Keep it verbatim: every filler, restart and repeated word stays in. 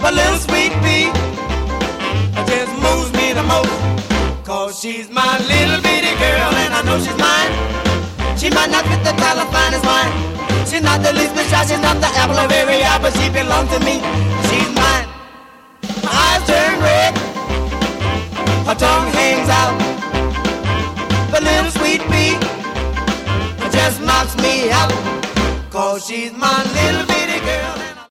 But little sweet pea just moves me the most. Cause she's my little bitty girl and I know she's mine. She might not fit the color fine as wine. She's not the least bit shy, she's not the apple of every eye, but she belongs to me. She's mine. My eyes turn red, her tongue hangs out. But little sweet pea just knocks me out. Cause she's my little bitty